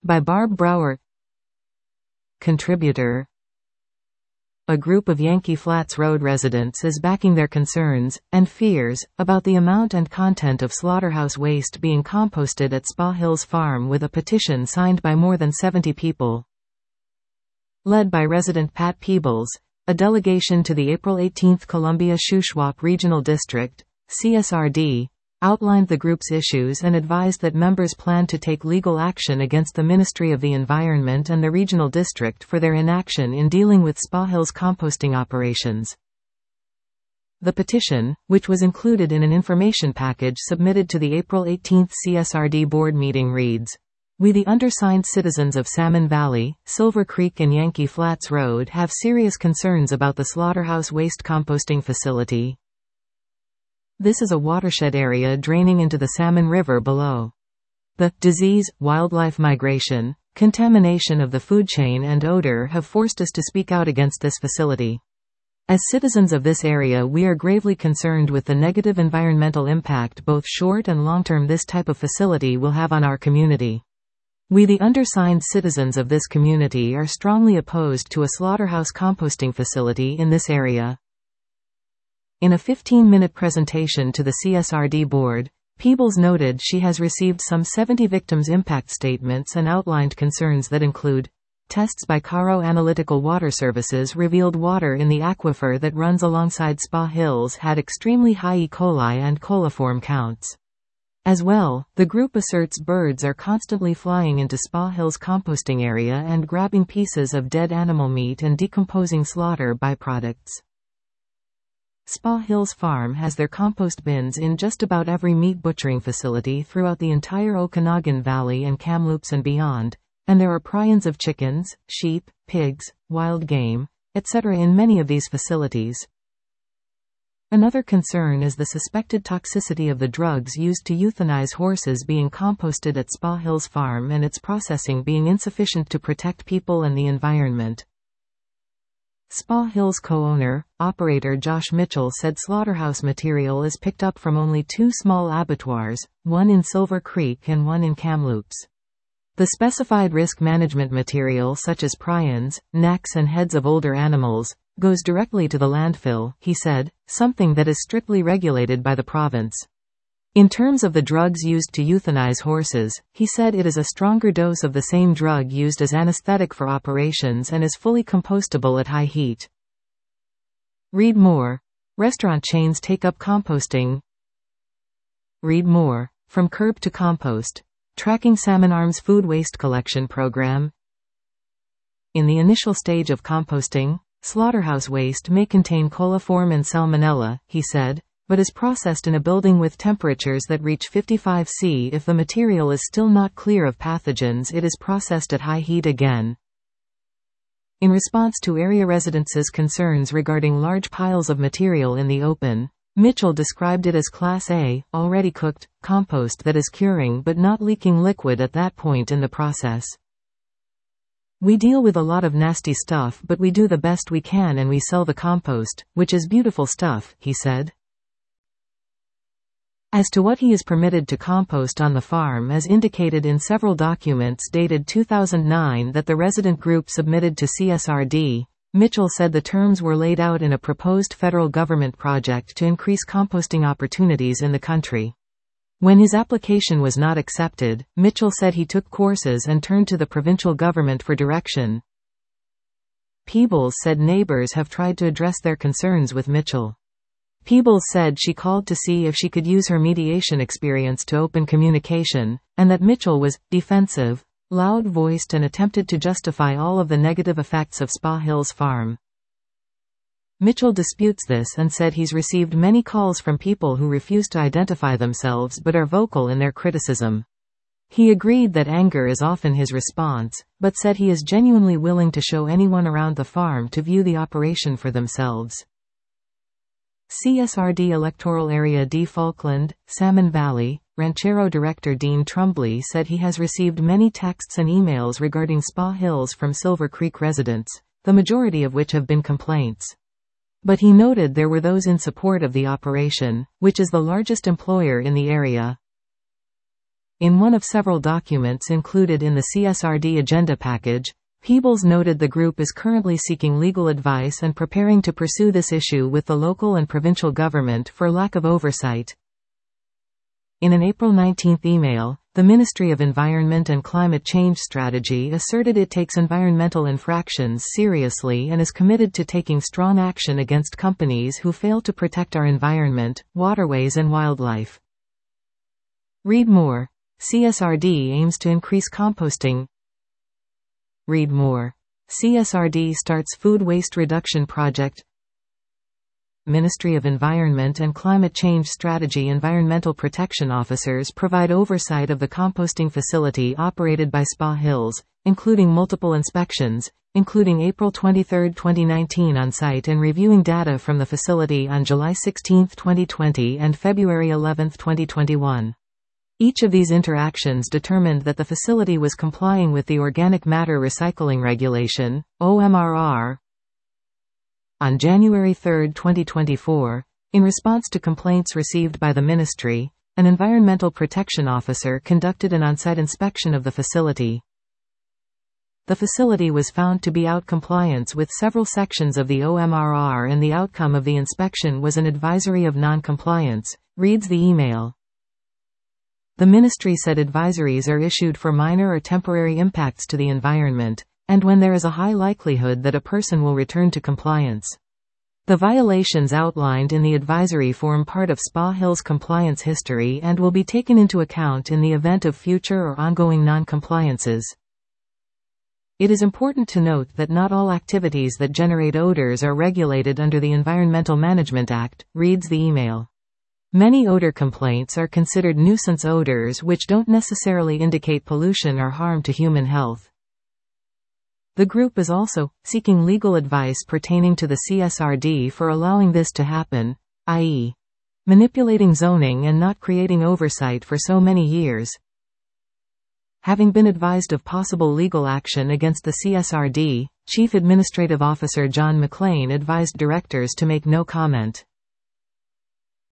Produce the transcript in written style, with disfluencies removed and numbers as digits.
By Barb Brower. Contributor. A group of Yankee Flats Road residents is backing their concerns, and fears, about the amount and content of slaughterhouse waste being composted at Spa Hills Farm with a petition signed by more than 70 people. Led by resident Pat Peebles, a delegation to the April 18 Columbia Shuswap Regional District, CSRD, outlined the group's issues and advised that members plan to take legal action against the Ministry of the Environment and the Regional District for their inaction in dealing with Spa Hills composting operations. The petition, which was included in an information package submitted to the April 18 CSRD board meeting reads, "We the undersigned citizens of Salmon Valley, Silver Creek and Yankee Flats Road have serious concerns about the slaughterhouse waste composting facility. This is a watershed area draining into the Salmon River below. The disease, wildlife migration, contamination of the food chain and odor have forced us to speak out against this facility. As citizens of this area, we are gravely concerned with the negative environmental impact both short and long-term this type of facility will have on our community. We the undersigned citizens of this community are strongly opposed to a slaughterhouse composting facility in this area." In a 15-minute presentation to the CSRD board, Peebles noted she has received some 70 victims' impact statements and outlined concerns that include, tests by Caro Analytical Water Services revealed water in the aquifer that runs alongside Spa Hills had extremely high E. coli and coliform counts. As well, the group asserts birds are constantly flying into Spa Hills composting area and grabbing pieces of dead animal meat and decomposing slaughter byproducts. Spa Hills Farm has their compost bins in just about every meat butchering facility throughout the entire Okanagan Valley and Kamloops and beyond, and there are prions of chickens, sheep, pigs, wild game, etc. in many of these facilities. Another concern is the suspected toxicity of the drugs used to euthanize horses being composted at Spa Hills Farm and its processing being insufficient to protect people and the environment. Spa Hills co-owner, operator Josh Mitchell said slaughterhouse material is picked up from only 2 small abattoirs, one in Silver Creek and one in Kamloops. The specified risk management material such as prions, necks and heads of older animals, goes directly to the landfill, he said, something that is strictly regulated by the province. In terms of the drugs used to euthanize horses, he said it is a stronger dose of the same drug used as anesthetic for operations and is fully compostable at high heat. Read more. Restaurant chains take up composting. Read more. From Curb to Compost. Tracking Salmon Arms Food Waste Collection Program. In the initial stage of composting, slaughterhouse waste may contain coliform and salmonella, he said, but is processed in a building with temperatures that reach 55 C. If the material is still not clear of pathogens, it is processed at high heat again. In response to area residents' concerns regarding large piles of material in the open, Mitchell described it as Class A, already cooked, compost that is curing but not leaking liquid at that point in the process. "We deal with a lot of nasty stuff, but we do the best we can and we sell the compost, which is beautiful stuff," he said. As to what he is permitted to compost on the farm, as indicated in several documents dated 2009 that the resident group submitted to CSRD, Mitchell said the terms were laid out in a proposed federal government project to increase composting opportunities in the country. When his application was not accepted, Mitchell said he took courses and turned to the provincial government for direction. Peebles said neighbors have tried to address their concerns with Mitchell. Peebles said she called to see if she could use her mediation experience to open communication, and that Mitchell was defensive, loud-voiced and attempted to justify all of the negative effects of Spa Hills Farm. Mitchell disputes this and said he's received many calls from people who refuse to identify themselves but are vocal in their criticism. He agreed that anger is often his response, but said he is genuinely willing to show anyone around the farm to view the operation for themselves. CSRD Electoral Area D. Falkland, Salmon Valley, Ranchero Director Dean Trumbley said he has received many texts and emails regarding Spa Hills from Silver Creek residents, the majority of which have been complaints. But he noted there were those in support of the operation, which is the largest employer in the area. In one of several documents included in the CSRD agenda package, Peebles noted the group is currently seeking legal advice and preparing to pursue this issue with the local and provincial government for lack of oversight. In an April 19 email, the Ministry of Environment and Climate Change Strategy asserted it takes environmental infractions seriously and is committed to taking strong action against companies who fail to protect our environment, waterways and wildlife. Read more. CSRD aims to increase composting. Read more. CSRD starts food waste reduction project. Ministry of Environment and Climate Change Strategy. Environmental protection officers provide oversight of the composting facility operated by Spa Hills, including multiple inspections, including April 23, 2019 on site and reviewing data from the facility on July 16, 2020 and February 11, 2021. Each of these interactions determined that the facility was complying with the Organic Matter Recycling Regulation, OMRR. On January 3, 2024, in response to complaints received by the ministry, an environmental protection officer conducted an on-site inspection of the facility. The facility was found to be out of compliance with several sections of the OMRR, and the outcome of the inspection was an advisory of non-compliance, reads the email. The ministry said advisories are issued for minor or temporary impacts to the environment, and when there is a high likelihood that a person will return to compliance. The violations outlined in the advisory form part of Spa Hills' compliance history and will be taken into account in the event of future or ongoing non-compliances. It is important to note that not all activities that generate odors are regulated under the Environmental Management Act, reads the email. Many odor complaints are considered nuisance odors which don't necessarily indicate pollution or harm to human health. The group is also seeking legal advice pertaining to the CSRD for allowing this to happen, i.e., manipulating zoning and not creating oversight for so many years. Having been advised of possible legal action against the CSRD, Chief Administrative Officer John McLean advised directors to make no comment.